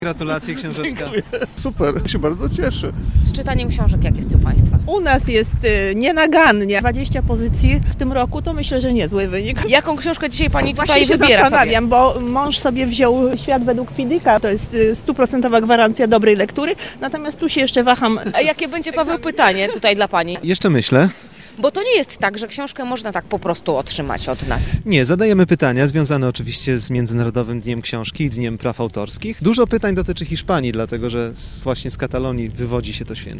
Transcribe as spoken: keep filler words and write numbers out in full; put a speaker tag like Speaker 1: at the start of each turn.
Speaker 1: Gratulacje, książeczka.
Speaker 2: Dziękuję. Super, się bardzo cieszę.
Speaker 3: Z czytaniem książek jak jest u Państwa?
Speaker 4: U nas jest y, nienagannie. dwadzieścia pozycji w tym roku to myślę, że niezły wynik.
Speaker 3: Jaką książkę dzisiaj Pani tutaj
Speaker 4: Właśnie się
Speaker 3: wybiera
Speaker 4: zastanawiam, bo mąż sobie wziął Świat według Fidyka, to jest y, stuprocentowa gwarancja dobrej lektury, natomiast tu się jeszcze waham.
Speaker 3: sobie? A jakie będzie, Paweł, pytanie tutaj dla Pani?
Speaker 1: Jeszcze myślę.
Speaker 3: Bo to nie jest tak, że książkę można tak po prostu otrzymać od nas.
Speaker 1: Nie, zadajemy pytania związane oczywiście z Międzynarodowym Dniem Książki i Dniem Praw Autorskich. Dużo pytań dotyczy Hiszpanii, dlatego że z, właśnie z Katalonii wywodzi się to święto.